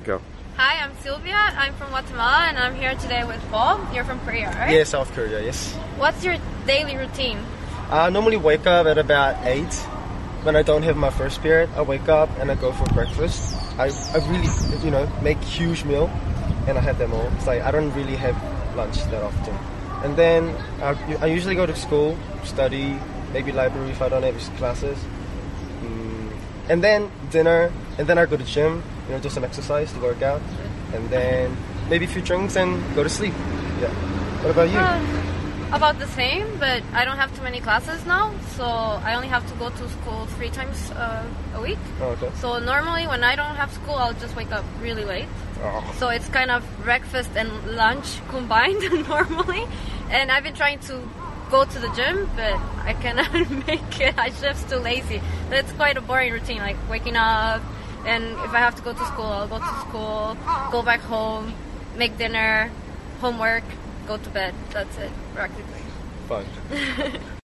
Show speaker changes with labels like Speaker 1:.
Speaker 1: Go.
Speaker 2: Hi, I'm Sylvia. I'm from Guatemala, and I'm here today with Paul. You're from Korea, right?
Speaker 3: Yeah, South Korea, yes.
Speaker 2: What's your daily routine?
Speaker 3: I normally wake up at about 8. When I don't have my first period, I wake up and I go for breakfast. I really, make huge meal, and I have them all. It's like I don't really have lunch that often. And then I usually go to school, study, maybe library if I don't have classes. And then dinner, and then I go to gym, do some exercise to work out. And then maybe a few drinks and go to sleep. Yeah. What about you?
Speaker 2: About the same, but I don't have too many classes now, so I only have to go to school 3 times a week.
Speaker 3: Oh, okay.
Speaker 2: So normally when I don't have school, I'll just wake up really late.
Speaker 3: Oh.
Speaker 2: So it's kind of breakfast and lunch combined normally. And I've been trying to go to the gym, but I cannot make it. I'm just too lazy. But it's quite a boring routine, like waking up, and if I have to go to school, I'll go to school, go back home, make dinner, homework, go to bed. That's it, practically.
Speaker 3: Fun.